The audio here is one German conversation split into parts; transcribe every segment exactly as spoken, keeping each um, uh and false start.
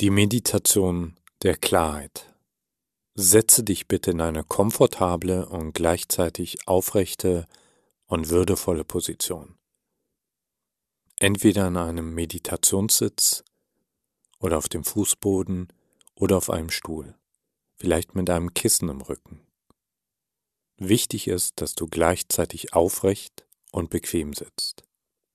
Die Meditation der Klarheit. Setze dich bitte in eine komfortable und gleichzeitig aufrechte und würdevolle Position. Entweder in einem Meditationssitz oder auf dem Fußboden oder auf einem Stuhl, vielleicht mit einem Kissen im Rücken. Wichtig ist, dass du gleichzeitig aufrecht und bequem sitzt.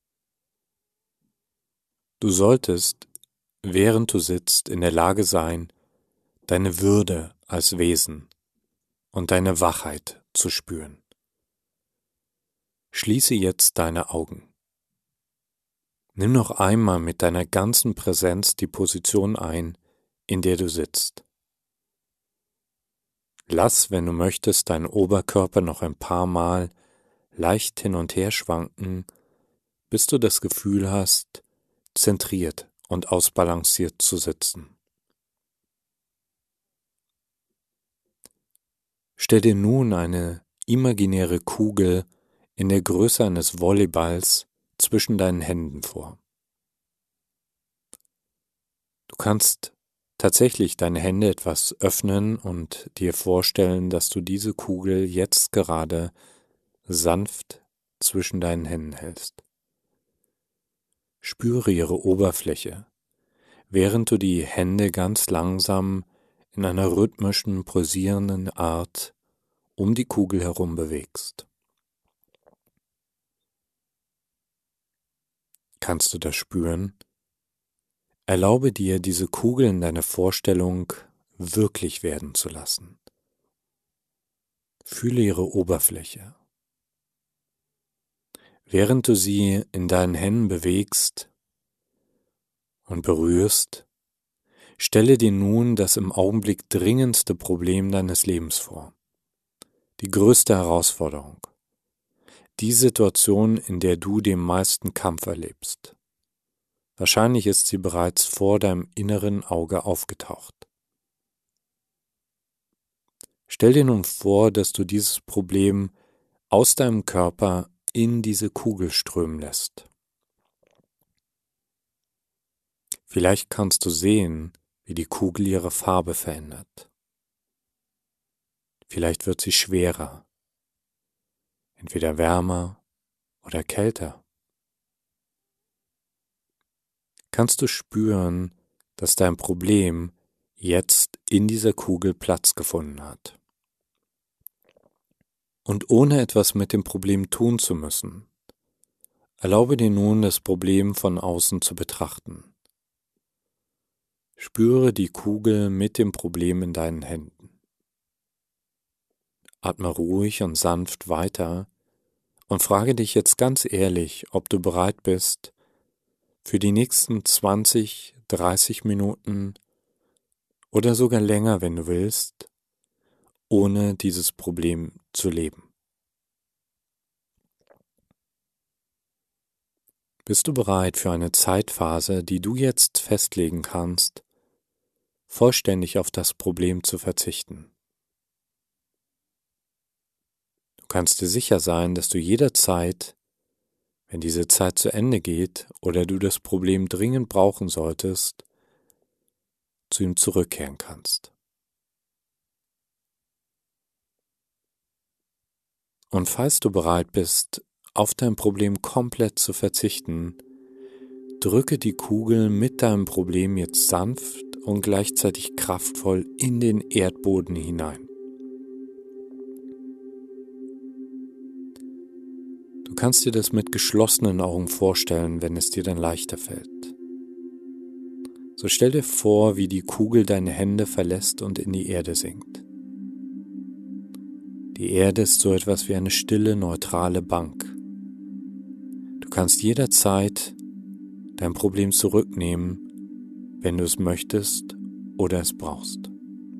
Du solltest, während du sitzt, in der Lage sein, deine Würde als Wesen und deine Wachheit zu spüren. Schließe jetzt deine Augen. Nimm noch einmal mit deiner ganzen Präsenz die Position ein, in der du sitzt. Lass, wenn du möchtest, deinen Oberkörper noch ein paar Mal leicht hin und her schwanken, bis du das Gefühl hast, zentriert und ausbalanciert zu sitzen. Stell dir nun eine imaginäre Kugel in der Größe eines Volleyballs zwischen deinen Händen vor. Du kannst tatsächlich deine Hände etwas öffnen und dir vorstellen, dass du diese Kugel jetzt gerade sanft zwischen deinen Händen hältst. Spüre ihre Oberfläche, während du die Hände ganz langsam in einer rhythmischen, pulsierenden Art um die Kugel herum bewegst. Kannst du das spüren? Erlaube dir, diese Kugel in deiner Vorstellung wirklich werden zu lassen. Fühle ihre Oberfläche. Während du sie in deinen Händen bewegst und berührst, stelle dir nun das im Augenblick dringendste Problem deines Lebens vor. Die größte Herausforderung. Die Situation, in der du den meisten Kampf erlebst. Wahrscheinlich ist sie bereits vor deinem inneren Auge aufgetaucht. Stell dir nun vor, dass du dieses Problem aus deinem Körper in diese Kugel strömen lässt. Vielleicht kannst du sehen, wie die Kugel ihre Farbe verändert. Vielleicht wird sie schwerer, entweder wärmer oder kälter. Kannst du spüren, dass dein Problem jetzt in dieser Kugel Platz gefunden hat. Und ohne etwas mit dem Problem tun zu müssen, erlaube dir nun, das Problem von außen zu betrachten. Spüre die Kugel mit dem Problem in deinen Händen. Atme ruhig und sanft weiter und frage dich jetzt ganz ehrlich, ob du bereit bist, für die nächsten zwanzig, dreißig Minuten oder sogar länger, wenn du willst, ohne dieses Problem zu leben. Bist du bereit für eine Zeitphase, die du jetzt festlegen kannst, vollständig auf das Problem zu verzichten? Du kannst dir sicher sein, dass du jederzeit, wenn diese Zeit zu Ende geht oder du das Problem dringend brauchen solltest, zu ihm zurückkehren kannst. Und falls du bereit bist, auf dein Problem komplett zu verzichten, drücke die Kugel mit deinem Problem jetzt sanft und gleichzeitig kraftvoll in den Erdboden hinein. Du kannst dir das mit geschlossenen Augen vorstellen, wenn es dir dann leichter fällt. So stell dir vor, wie die Kugel deine Hände verlässt und in die Erde sinkt. Die Erde ist so etwas wie eine stille, neutrale Bank. Du kannst jederzeit dein Problem zurücknehmen, wenn du es möchtest oder es brauchst.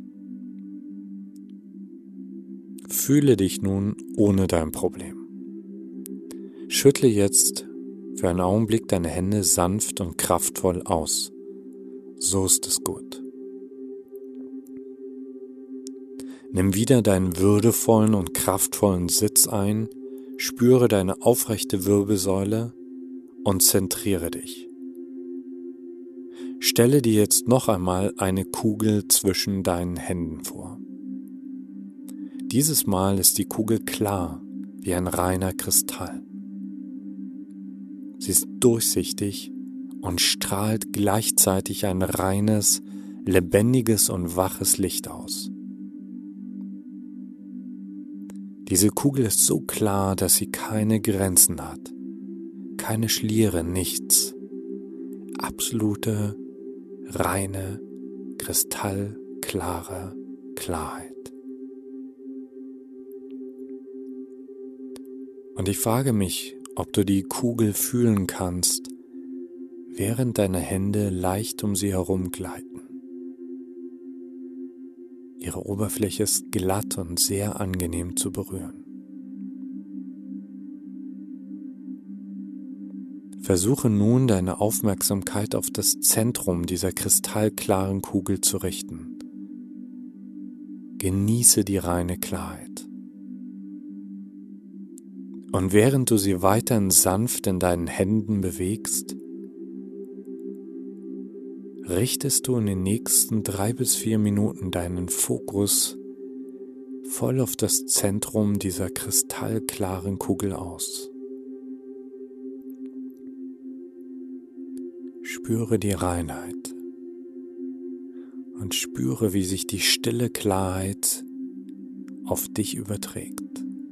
Fühle dich nun ohne dein Problem. Schüttle jetzt für einen Augenblick deine Hände sanft und kraftvoll aus. So ist es gut. Nimm wieder deinen würdevollen und kraftvollen Sitz ein, spüre deine aufrechte Wirbelsäule und zentriere dich. Stelle dir jetzt noch einmal eine Kugel zwischen deinen Händen vor. Dieses Mal ist die Kugel klar wie ein reiner Kristall. Sie ist durchsichtig und strahlt gleichzeitig ein reines, lebendiges und waches Licht aus. Diese Kugel ist so klar, dass sie keine Grenzen hat, keine Schliere, nichts. Absolute, reine, kristallklare Klarheit. Und ich frage mich, ob du die Kugel fühlen kannst, während deine Hände leicht um sie herum gleiten. Ihre Oberfläche ist glatt und sehr angenehm zu berühren. Versuche nun, deine Aufmerksamkeit auf das Zentrum dieser kristallklaren Kugel zu richten. Genieße die reine Klarheit. Und während du sie weiterhin sanft in deinen Händen bewegst, richtest du in den nächsten drei bis vier Minuten deinen Fokus voll auf das Zentrum dieser kristallklaren Kugel aus. Spüre die Reinheit und spüre, wie sich die stille Klarheit auf dich überträgt.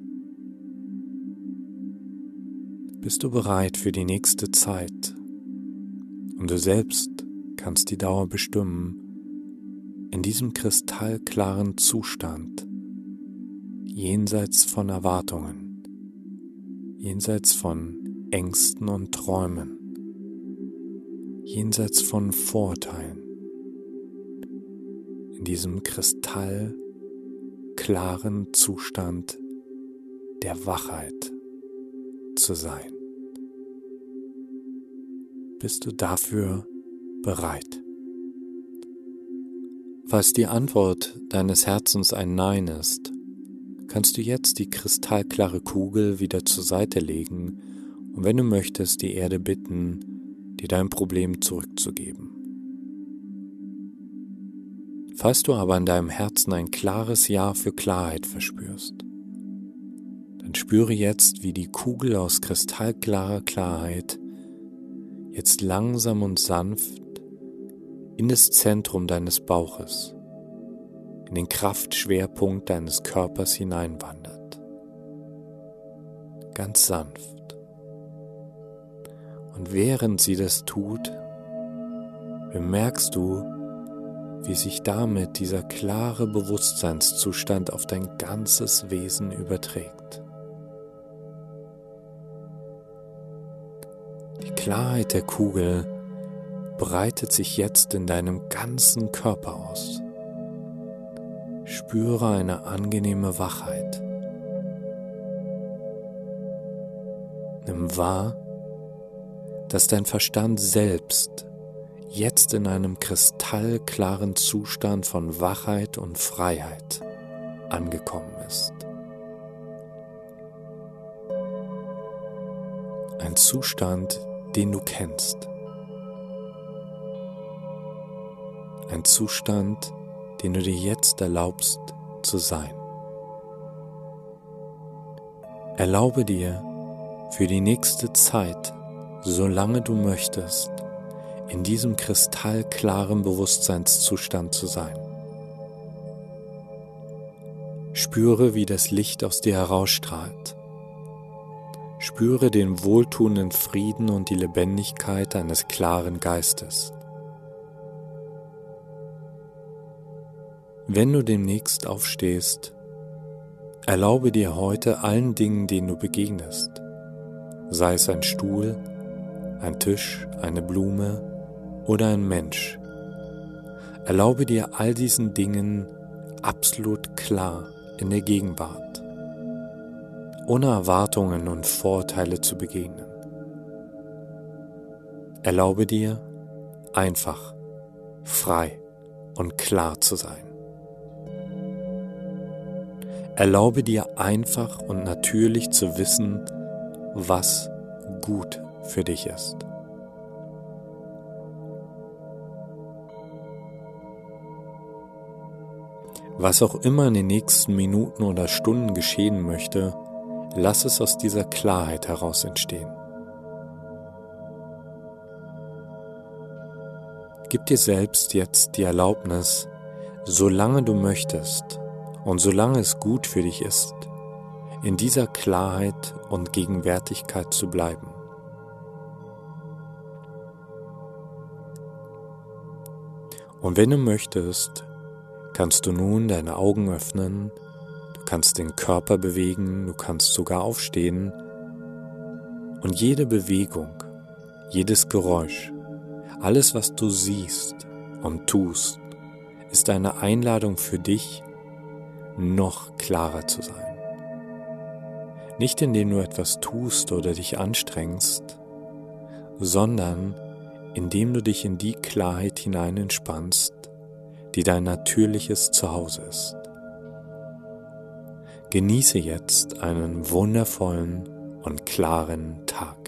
Bist du bereit für die nächste Zeit? Und du selbst kannst die Dauer bestimmen, in diesem kristallklaren Zustand, jenseits von Erwartungen, jenseits von Ängsten und Träumen, jenseits von Vorurteilen, in diesem kristallklaren Zustand der Wachheit zu sein. Bist du dafür bereit? Falls die Antwort deines Herzens ein Nein ist, kannst du jetzt die kristallklare Kugel wieder zur Seite legen und wenn du möchtest, die Erde bitten, dir dein Problem zurückzugeben. Falls du aber in deinem Herzen ein klares Ja für Klarheit verspürst, dann spüre jetzt, wie die Kugel aus kristallklarer Klarheit jetzt langsam und sanft in das Zentrum deines Bauches, in den Kraftschwerpunkt deines Körpers hineinwandert. Ganz sanft. Und während sie das tut, bemerkst du, wie sich damit dieser klare Bewusstseinszustand auf dein ganzes Wesen überträgt. Die Klarheit der Kugel breitet sich jetzt in deinem ganzen Körper aus. Spüre eine angenehme Wachheit. Nimm wahr, dass dein Verstand selbst jetzt in einem kristallklaren Zustand von Wachheit und Freiheit angekommen ist. Ein Zustand, den du kennst. Ein Zustand, den du dir jetzt erlaubst zu sein. Erlaube dir für die nächste Zeit, solange du möchtest, in diesem kristallklaren Bewusstseinszustand zu sein. Spüre, wie das Licht aus dir herausstrahlt. Spüre den wohltuenden Frieden und die Lebendigkeit eines klaren Geistes. Wenn du demnächst aufstehst, erlaube dir heute allen Dingen, denen du begegnest, sei es ein Stuhl, ein Tisch, eine Blume oder ein Mensch. Erlaube dir all diesen Dingen absolut klar in der Gegenwart, ohne Erwartungen und Vorurteile zu begegnen. Erlaube dir, einfach, frei und klar zu sein. Erlaube dir einfach und natürlich zu wissen, was gut für dich ist. Was auch immer in den nächsten Minuten oder Stunden geschehen möchte, lass es aus dieser Klarheit heraus entstehen. Gib dir selbst jetzt die Erlaubnis, solange du möchtest und solange es gut für dich ist, in dieser Klarheit und Gegenwärtigkeit zu bleiben. Und wenn du möchtest, kannst du nun deine Augen öffnen, du kannst den Körper bewegen, du kannst sogar aufstehen und jede Bewegung, jedes Geräusch, alles, was du siehst und tust, ist eine Einladung für dich, noch klarer zu sein. Nicht indem du etwas tust oder dich anstrengst, sondern indem du dich in die Klarheit hinein entspannst, die dein natürliches Zuhause ist. Genieße jetzt einen wundervollen und klaren Tag.